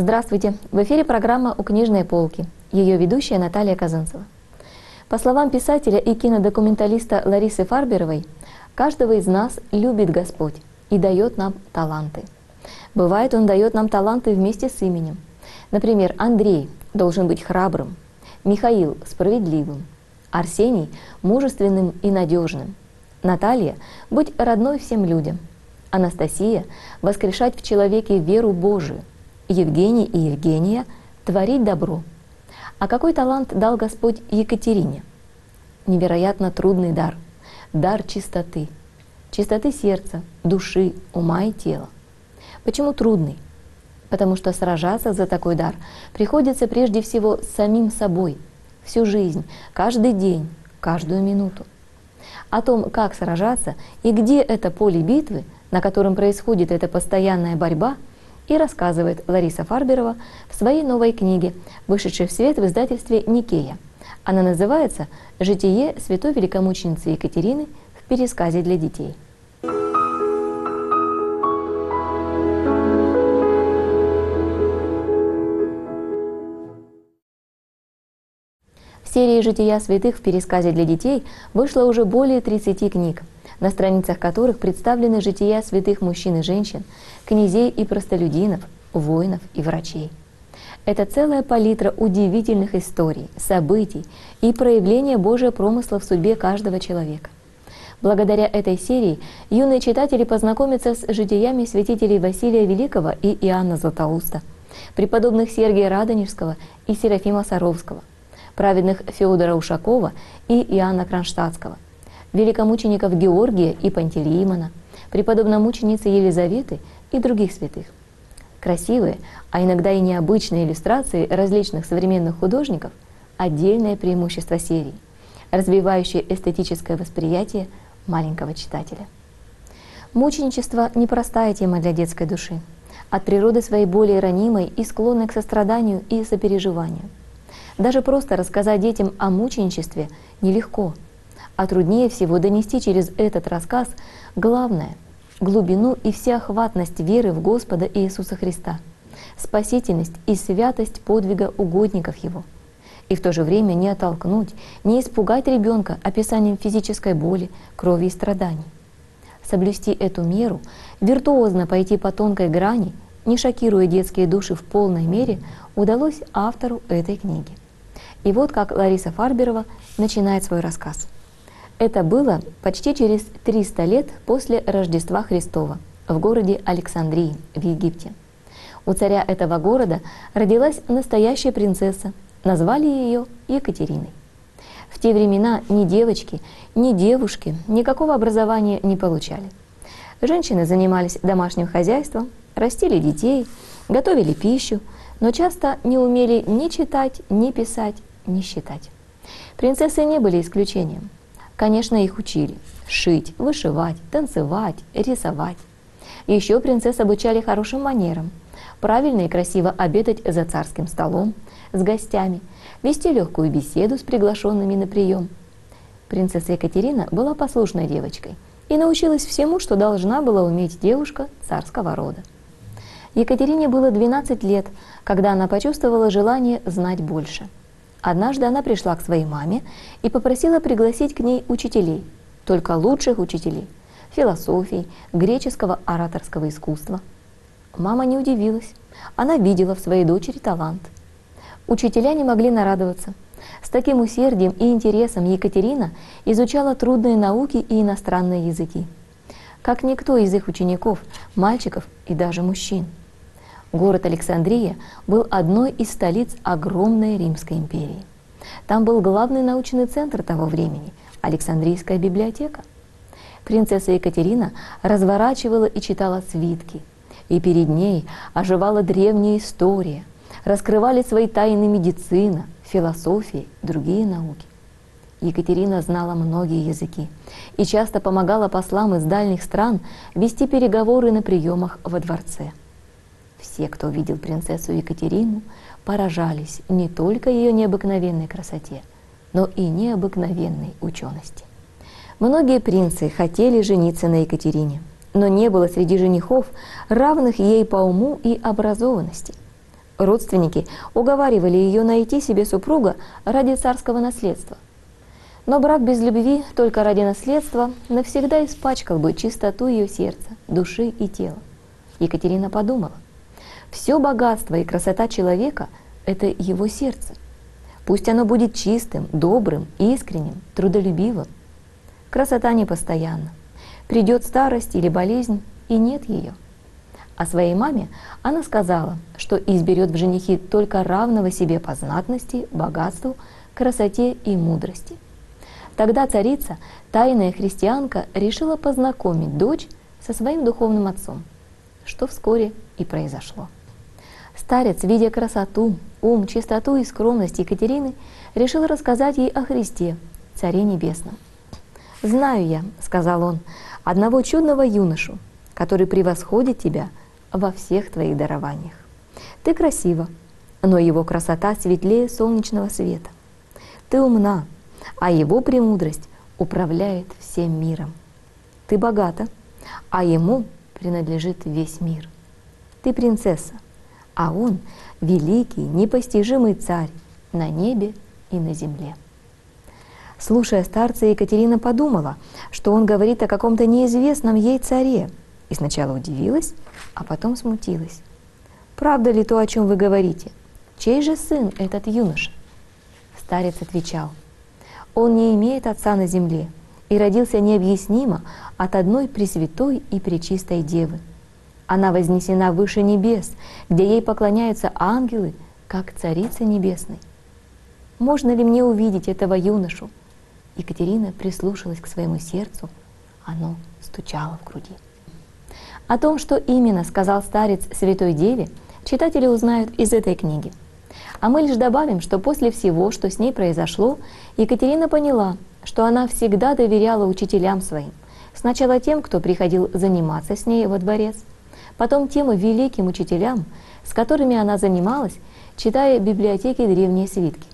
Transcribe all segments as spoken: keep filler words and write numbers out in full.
Здравствуйте! В эфире программа «У книжной полки». Ее ведущая Наталья Казанцева. По словам писателя и кинодокументалиста Ларисы Фарберовой, каждого из нас любит Господь и дает нам таланты. Бывает, Он дает нам таланты вместе с именем. Например, Андрей должен быть храбрым, Михаил – справедливым, Арсений – мужественным и надежным, Наталья – быть родной всем людям, Анастасия – воскрешать в человеке веру Божию, Евгений и Евгения – творить добро. А какой талант дал Господь Екатерине? Невероятно трудный дар – дар чистоты. Чистоты сердца, души, ума и тела. Почему трудный? Потому что сражаться за такой дар приходится прежде всего с самим собой, всю жизнь, каждый день, каждую минуту. О том, как сражаться и где это поле битвы, на котором происходит эта постоянная борьба, и рассказывает Лариса Фарберова в своей новой книге, вышедшей в свет в издательстве «Никея». Она называется «Житие святой великомученицы Екатерины в пересказе для детей». В серии «Жития святых в пересказе для детей» вышло уже более тридцати книг, на страницах которых представлены жития святых мужчин и женщин, князей и простолюдинов, воинов и врачей. Это целая палитра удивительных историй, событий и проявления Божьего промысла в судьбе каждого человека. Благодаря этой серии юные читатели познакомятся с житиями святителей Василия Великого и Иоанна Златоуста, преподобных Сергия Радонежского и Серафима Саровского, праведных Феодора Ушакова и Иоанна Кронштадтского, великомучеников Георгия и Пантелеимона, преподобномученицы Елизаветы и других святых. Красивые, а иногда и необычные иллюстрации различных современных художников – отдельное преимущество серии, развивающее эстетическое восприятие маленького читателя. Мученичество – непростая тема для детской души, от природы своей более ранимой и склонной к состраданию и сопереживанию. Даже просто рассказать детям о мученичестве нелегко, а труднее всего донести через этот рассказ главное – глубину и всеохватность веры в Господа Иисуса Христа, спасительность и святость подвига угодников Его. И в то же время не оттолкнуть, не испугать ребенка описанием физической боли, крови и страданий. Соблюсти эту меру, виртуозно пойти по тонкой грани, не шокируя детские души в полной мере, удалось автору этой книги. И вот как Лариса Фарберова начинает свой рассказ. Это было почти через триста лет после Рождества Христова в городе Александрии в Египте. У царя этого города родилась настоящая принцесса, назвали ее Екатериной. В те времена ни девочки, ни девушки никакого образования не получали. Женщины занимались домашним хозяйством, растили детей, готовили пищу, но часто не умели ни читать, ни писать, ни считать. Принцессы не были исключением. Конечно, их учили шить, вышивать, танцевать, рисовать. Еще принцесс обучали хорошим манерам, правильно и красиво обедать за царским столом, с гостями, вести легкую беседу с приглашенными на прием. Принцесса Екатерина была послушной девочкой и научилась всему, что должна была уметь девушка царского рода. Екатерине было двенадцать лет, когда она почувствовала желание знать больше. Однажды она пришла к своей маме и попросила пригласить к ней учителей, только лучших учителей, философии, греческого ораторского искусства. Мама не удивилась, она видела в своей дочери талант. Учителя не могли нарадоваться. С таким усердием и интересом Екатерина изучала трудные науки и иностранные языки, как никто из их учеников, мальчиков и даже мужчин. Город Александрия был одной из столиц огромной Римской империи. Там был главный научный центр того времени – Александрийская библиотека. Принцесса Екатерина разворачивала и читала свитки, и перед ней оживала древняя история, раскрывали свои тайны медицина, философия и другие науки. Екатерина знала многие языки и часто помогала послам из дальних стран вести переговоры на приемах во дворце. Все, кто видел принцессу Екатерину, поражались не только ее необыкновенной красоте, но и необыкновенной учености. Многие принцы хотели жениться на Екатерине, но не было среди женихов равных ей по уму и образованности. Родственники уговаривали ее найти себе супруга ради царского наследства. Но брак без любви только ради наследства навсегда испачкал бы чистоту ее сердца, души и тела. Екатерина подумала: все богатство и красота человека – это его сердце. Пусть оно будет чистым, добрым, искренним, трудолюбивым. Красота непостоянна. Придет старость или болезнь, и нет ее. А своей маме она сказала, что изберет в женихе только равного себе по знатности, богатству, красоте и мудрости. Тогда царица, тайная христианка, решила познакомить дочь со своим духовным отцом, что вскоре и произошло. Старец, видя красоту, ум, чистоту и скромность Екатерины, решил рассказать ей о Христе, Царе Небесном. «Знаю я, — сказал он, — одного чудного юношу, который превосходит тебя во всех твоих дарованиях. Ты красива, но его красота светлее солнечного света. Ты умна, а его премудрость управляет всем миром. Ты богата, а ему принадлежит весь мир. Ты принцесса, а он великий, непостижимый царь на небе и на земле». Слушая старца, Екатерина подумала, что он говорит о каком-то неизвестном ей царе, и сначала удивилась, а потом смутилась. «Правда ли то, о чем вы говорите? Чей же сын этот юноша?» Старец отвечал: «Он не имеет отца на земле и родился необъяснимо от одной пресвятой и пречистой девы. Она вознесена выше небес, где ей поклоняются ангелы, как царица небесной. Можно ли мне увидеть этого юношу?» Екатерина прислушалась к своему сердцу, оно стучало в груди. О том, что именно сказал старец Святой Деве, читатели узнают из этой книги. А мы лишь добавим, что после всего, что с ней произошло, Екатерина поняла, что она всегда доверяла учителям своим. Сначала тем, кто приходил заниматься с ней во дворец, потом тем великим учителям, с которыми она занималась, читая в библиотеке древние свитки.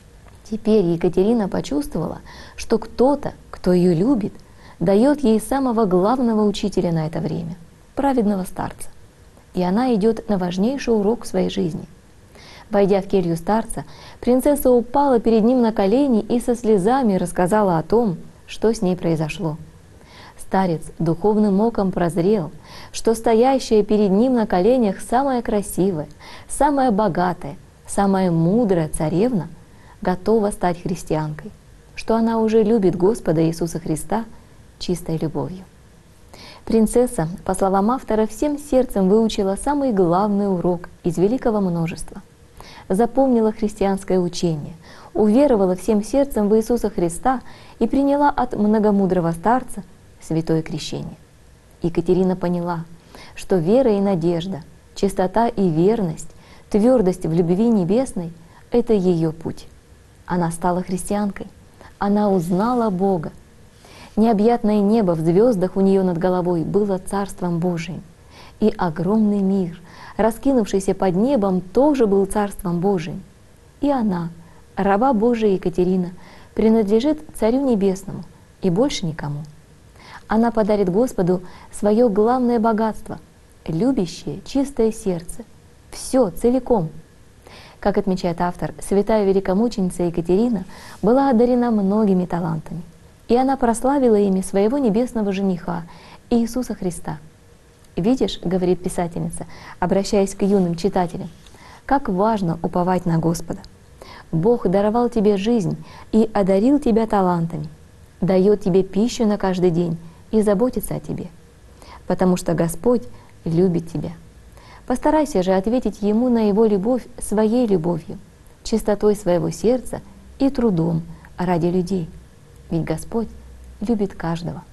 Теперь Екатерина почувствовала, что кто-то, кто ее любит, дает ей самого главного учителя на это время – праведного старца. И она идет на важнейший урок в своей жизни. Войдя в келью старца, принцесса упала перед ним на колени и со слезами рассказала о том, что с ней произошло. Старец духовным оком прозрел, что стоящая перед ним на коленях самая красивая, самая богатая, самая мудрая царевна готова стать христианкой, что она уже любит Господа Иисуса Христа чистой любовью. Принцесса, по словам автора, всем сердцем выучила самый главный урок из великого множества. Запомнила христианское учение, уверовала всем сердцем в Иисуса Христа и приняла от многомудрого старца святое крещение. Екатерина поняла, что вера и надежда, чистота и верность, твердость в любви небесной – это ее путь. Она стала христианкой, она узнала Бога. Необъятное небо в звездах у нее над головой было Царством Божиим, и огромный мир, раскинувшийся под небом, тоже был Царством Божиим. И она, раба Божия Екатерина, принадлежит Царю Небесному и больше никому. Она подарит Господу свое главное богатство – любящее, чистое сердце. Все целиком. Как отмечает автор, святая великомученица Екатерина была одарена многими талантами, и она прославила ими своего небесного жениха Иисуса Христа. «Видишь, — говорит писательница, обращаясь к юным читателям, — как важно уповать на Господа. Бог даровал тебе жизнь и одарил тебя талантами, дает тебе пищу на каждый день и заботится о тебе, потому что Господь любит тебя. Постарайся же ответить Ему на Его любовь своей любовью, чистотой своего сердца и трудом ради людей, ведь Господь любит каждого».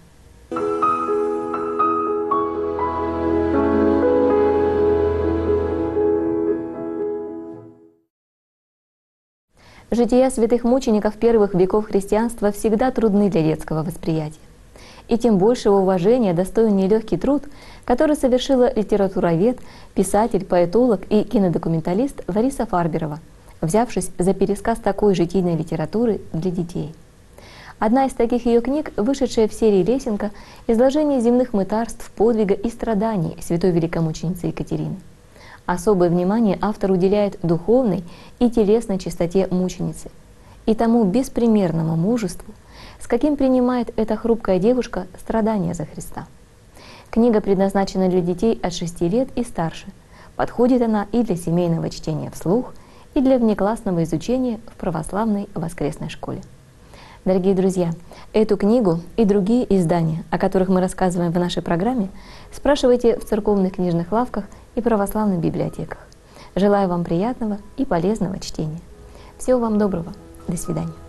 Жития святых мучеников первых веков христианства всегда трудны для детского восприятия. И тем большего уважения достоин нелегкий труд, который совершила литературовед, писатель, поэтолог и кинодокументалист Лариса Фарберова, взявшись за пересказ такой житийной литературы для детей. Одна из таких ее книг, вышедшая в серии «Лесенка», изложение земных мытарств, подвига и страданий святой великомученицы Екатерины. Особое внимание автор уделяет духовной и телесной чистоте мученицы и тому беспримерному мужеству, с каким принимает эта хрупкая девушка страдания за Христа. Книга предназначена для детей от шести лет и старше. Подходит она и для семейного чтения вслух, и для внеклассного изучения в православной воскресной школе. Дорогие друзья, эту книгу и другие издания, о которых мы рассказываем в нашей программе, спрашивайте в церковных книжных лавках и православных библиотеках. Желаю вам приятного и полезного чтения. Всего вам доброго. До свидания.